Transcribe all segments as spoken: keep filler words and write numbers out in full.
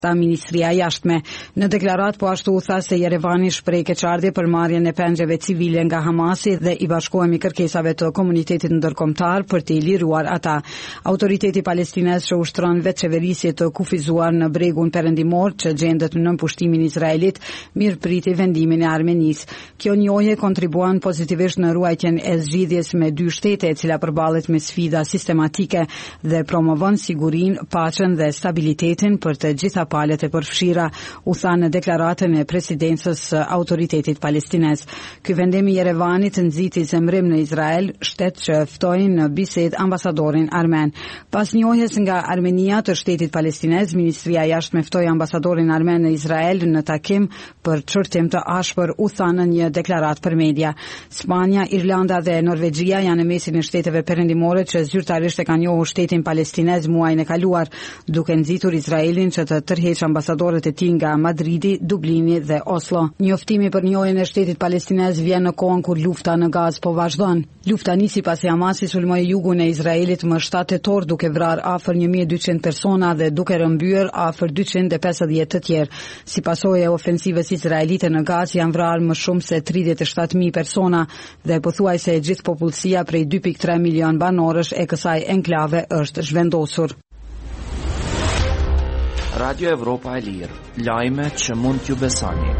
Ta Ministria e Jashtme. Në deklarat po ashtu u tha se Jerevani shpreh keqardhje për marrjen e pengjeve civile nga Hamasi dhe i bashkohemi kërkesave të komunitetit ndërkombëtar për të liruar ata. Autoriteti palestinez që ushtron vetë qeverisje të kufizuar në bregun perëndimor që gjendet në pushtimin izraelit mirëpriti vendimin e Armenisë. Kjo njohje kontribuan pozitivisht në ruajtjen e zgjidhjes me dy shtete e cila përballet me sfida sistematike dhe promovon sigurinë, paqen dhe stabilitetin për të gjitha palet e përfshira, u tha në deklaratën e presidencës së autoritetit palestinez. Ky vendim i Jerevanit nxiti zemrim në Izrael, shtet që ftoi në bisedë ambasadorin armen. Pas njohjes nga Armenia të shtetit palestinez, Ministria e Jashtme ftoi ambasadorin armen në Izrael në takim për çortim të ashpër, u tha në një deklaratë për media. Spanja, Irlanda dhe Norvegjia janë në mesin e shteteve perëndimore që zyrtarisht e kanë njohur shtetin palestinez muajin e kaluar, duke nxitur Izraelin që të tërheq ambasadorët e tij nga Madridi, Dublini dhe Oslo. Njoftimi për njohjen e shtetit palestinez vjen në kohën kur lufta në Gazë po vazhdon. Lufta nisi pasi Hamasi sulmoi jugun e Izraelit më shtatë tetor duke vrarë afër një mijë e dyqind persona dhe duke rrëmbyer afër dyqind e pesëdhjetë të tjerë. Si pasojë e ofensivës izraelite në Gazë janë vrarë më shumë se tridhjetë e shtatë mijë persona dhe pothuajse e gjithë popullsia prej dy pikë tre milion banorësh e kësaj enklave është zhvendosur. Radio Evropa e Lirë, lajme që mund t'ju besoni.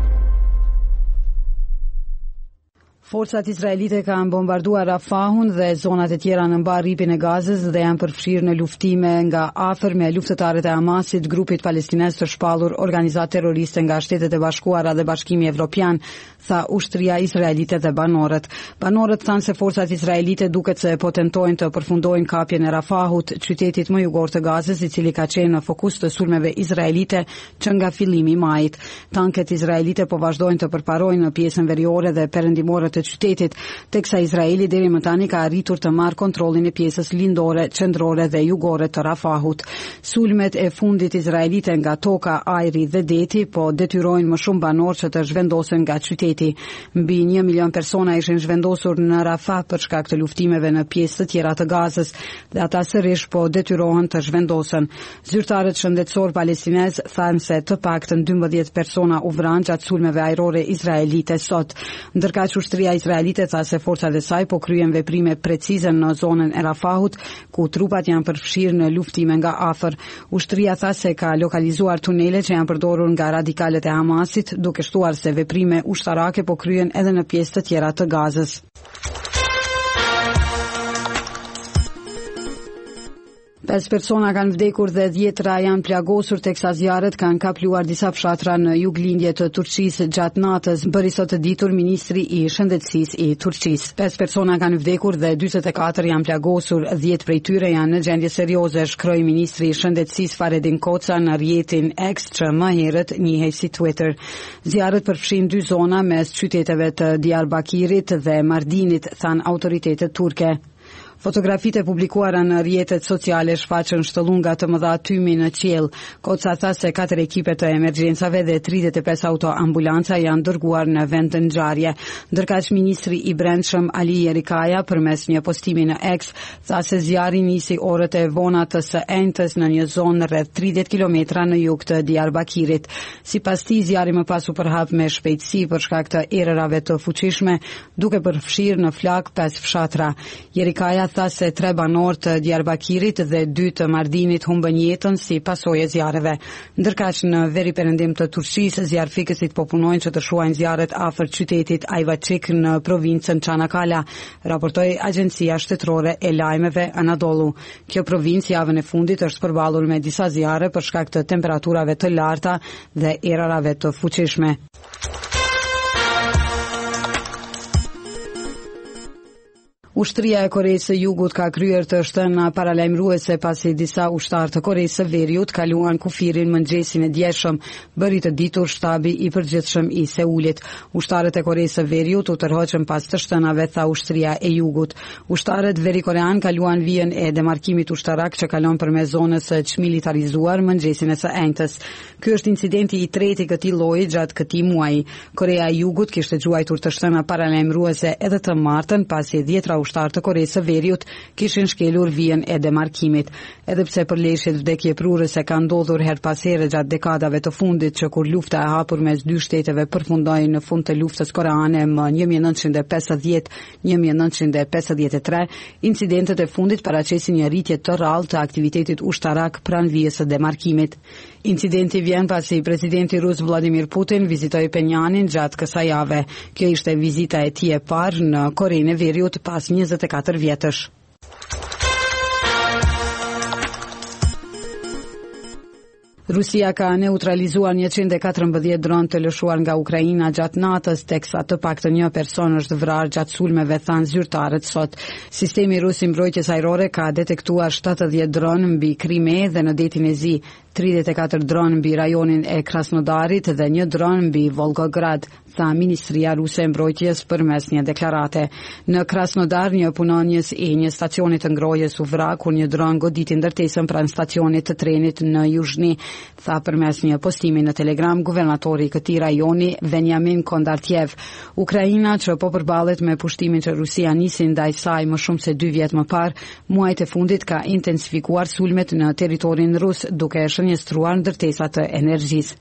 Forcat izraelite kanë bombarduar Rafahun dhe zonat e tjera në mbar rripin e Gazës dhe janë përfshirë në luftime nga afër me luftëtarët e Hamasit, grupit palestinez të shpallur organizat terroriste nga Shtetet e Bashkuara dhe Bashkimi Evropian, tha ushtria izraelite dhe banorët. Banorët thanë se forcat izraelite duket se po tentojnë të përfundojnë kapjen e Rafahut, qytetit më jugor të Gazës, i cili ka qenë në fokus të sulmeve izraelite që nga fillimi i majit. Tanket izraelite po vazhdojnë të përparojnë në pjesën veriore dhe perëndimore të qytetit, teksa Izraeli deri më tani ka arritur të marrë kontrollin e pjesës lindore, qendrore dhe jugore të Rafahut. Sulmet e fundit izraelite nga toka, ajri dhe deti po detyrojnë më shumë banor që të zhvendosen nga qyteti. Mbi një milion persona ishin zhvendosur në Rafah për shkak të luftimeve në pjesë të tjera të Gazës dhe ata sërish po detyrohen të zhvendosen. Zyrtarët shëndetësor palestinez thanë se të paktën dymbëdhjetë persona u vranë gjatë sulmeve ajrore izraelite sot. Ndërkaq ushtria izraelite tha se forcat e saj po kryen veprime precize në zonën e Rafahut, ku trupat janë përfshirë në luftime nga afër. Ushtria tha se ka lokalizuar tunele që janë përdorur nga radikalet e Hamasit, duke shtuar se veprime ushtarake po kryen edhe në pjesë të tjera të Gazës. Pesë persona kanë vdekur dhe dhjetra janë plagosur teksa zjarret kanë kapluar disa fshatra në juglindje të Turqisë gjatë natës, bëri sot të ditur ministri i shëndetësisë i Turqisë. Pesë persona kanë vdekur dhe dyzet e katër janë plagosur, dhjetë prej tyre janë në gjendje serioze, shkroi ministri i shëndetësisë Faredin Koca në rrjetin X që më herët njihej si Twitter. Zjarret përfshin dy zona mes qyteteve të Diyarbakirit dhe Mardinit, than autoritetet turke. Fotografitë e publikuara në rrjetet sociale shfaqën shtollunga të mëdha tymi në qiell. Koca tha se katër ekipe të emergjencave dhe tridhjetë e pesë autoambulanca janë dërguar në vend të ngjarje. Ndërkaq ministri i Brendshëm Ali Yerikaja përmes një postimi në X tha se zjarri nisi orët e vona të së enjtës në një zonë rreth tridhjetë kilometra në jug të Diyarbakirit. Sipas tij, zjarri më pas u përhap me shpejtësi për shkak të erërave të fuqishme, duke përfshirë në flak pesë fshatra. Yerikaja tha se tre banor të Diyarbakirit dhe dy të Mardinit humbën jetën si pasojë e zjarreve. Ndërkaq në veri perëndim të Turqisë, zjarrfikësit po punojnë që të shuajnë zjarret afër qytetit Ayvacık në provincën Çanakkale, raportoi Agjencia Shtetërore e Lajmeve Anadolu. Kjo provincë javën e fundit është përballur me disa zjarre për shkak të temperaturave të larta dhe erërave të fuqishme. Ushtria e Koreas së Jugut ka kryer të shtëna paralajmëruese pasi disa ushtarë të Koreas së Veriut kaluan kufirin mëngjesin e djeshëm, bëri të ditur shtabi i përgjithshëm i Seulit. Ushtarët e Koreas së Veriut u tërhoqën pas të shtënave, tha Ushtria e Jugut. Ushtarët verikorean kaluan vijën e demarkimit ushtarak që kalon përmes zonës së çmilitarizuar mëngjesin e së enjtës. Ky është incidenti i tretë i këtij lloji gjatë këtij muaji. Korea e Jugut kishte gjuajtur të shtëna paralajmëruese edhe të martën pasi dhjetra ushtar të Koresë së Veriut kishin shkelur vijën e demarkimit. Edhe pse përleshjet vdekje prurëse kanë ndodhur her pas here gjatë dekadave të fundit që kur lufta e hapur mes dy shteteve përfundoi në fund të luftës koreane më një mijë nëntëqind e pesëdhjetë - një mijë nëntëqind e pesëdhjetë e tre, incidentet e fundit paraqesin një rritje të rrallë të aktivitetit ushtarak pranë vijës së demarkimit. Incidenti vjen pasi presidenti rus Vladimir Putin vizitoi Penjanin gjatë kësaj jave. Kjo ishte vizita e tij e parë në Korenë e Veriut pas njëzet e katër vjetësh. Rusia ka neutralizuar njëqind e katërmbëdhjetë dronë të lëshuar nga Ukraina gjatë natës, teksa të paktën një person është vrarë gjatë sulmeve, thanë zyrtarët sot. Sistemi rus i mbrojtjes ajrore ka detektuar shtatëdhjetë dronë mbi Krime dhe në detin e Zi, tridhjetë e katër dronë mbi rajonin e Krasnodarit dhe një dron mbi Volgograd, tha Ministria Ruse e Mbrojtjes përmes një deklarate. Në Krasnodar, një punonjës e një stacioni të ngrojës u vra kur një dron goditi ndërtesën pranë stacionit të trenit në Yuzhny, tha përmes një postimi në Telegram guvernatori i këtij rajoni Venjamin Kondartjev. Ukraina, që po përballet me pushtimin që Rusia nisi ndaj saj më shumë se dy vjet më parë, muajt e fundit ka intensifikuar sulmet në territorin rus, duke shënjestruar ndërtesa të energjisë.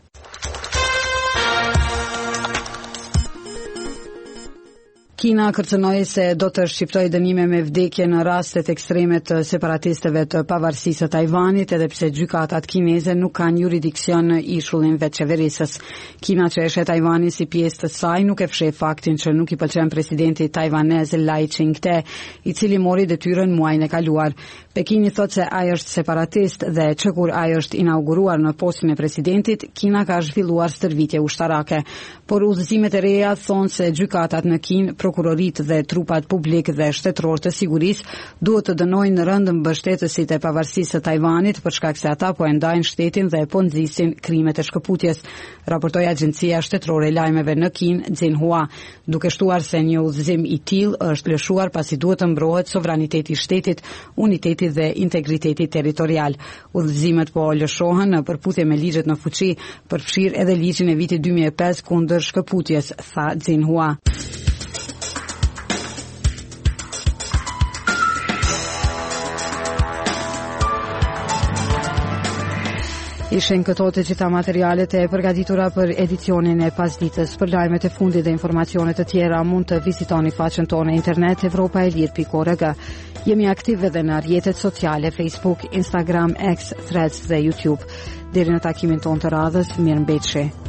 Kina kërcënoi se do të shqiptojë dënime me vdekje në rastet ekstreme të separatistëve të pavarësisë së Tajvanit, edhe pse gjykatat kineze nuk kanë jurisdiksion në ishullin vetëqeverisës. Kina, që e sheh Tajvanin si pjesë të saj, nuk e fsheh faktin që nuk i pëlqen presidenti tajvanez Lai Ching-te, i cili mori detyrën muajin e kaluar. Pekini thotë se ai është separatist dhe që kur ai është inauguruar në postin e presidentit, Kina ka zhvilluar stërvitje ushtarake. Por udhëzimet e reja thonë se gjykatat në Kinë, prokurorit dhe trupat publik dhe shtetëror të sigurisë duhet të dënojnë në rënd mbështetësit e pavarësisë së Tajvanit për shkak se ata po e ndajnë shtetin dhe po nxisin krimet e shkëputjes, raportoi agjencia shtetërore e lajmeve në Kinë, Xinhua, duke shtuar se një udhëzim i tillë është lëshuar pasi duhet të mbrohet sovraniteti i shtetit, uniteti dhe integriteti territorial. Udhëzimet po lëshohen në përputhje me ligjet në fuqi, përfshir edhe ligjin e vitit dy mijë e pesë kundër shkëputjes, tha Xinhua. Ishin këto të gjitha materialet e përgatitura për edicionin e pasdites. Për lajmet e fundit dhe informacione të tjera mund të vizitoni faqen tonë internet europa e lir pikë org. Jemi aktiv edhe në rrjetet sociale Facebook, Instagram, X, Threads dhe YouTube. Deri në takimin tonë të radhës, mirëmbëjtje.